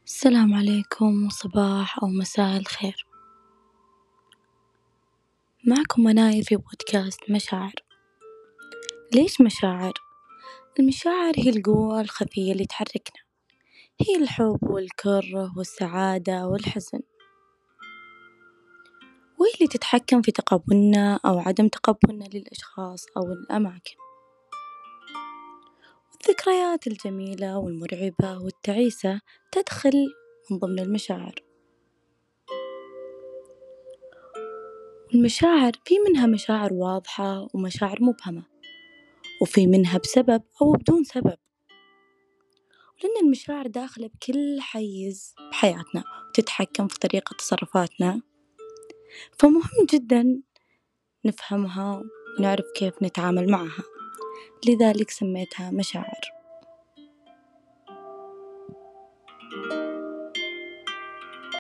السلام عليكم صباح أو مساء الخير. معكم منايا في بودكاست مشاعر. ليش مشاعر؟ المشاعر هي القوة الخفية اللي تحركنا، هي الحب والكره والسعادة والحزن، وهي اللي تتحكم في تقبلنا أو عدم تقبلنا للأشخاص أو الأماكن. الذكريات الجميلة والمرعبة والتعيسة تدخل من ضمن المشاعر. المشاعر في منها مشاعر واضحة ومشاعر مبهمة، وفي منها بسبب أو بدون سبب، لأن المشاعر داخلة بكل حيز بحياتنا وتتحكم في طريقة تصرفاتنا، فمهم جدا نفهمها ونعرف كيف نتعامل معها، لذلك سميتها مشاعر.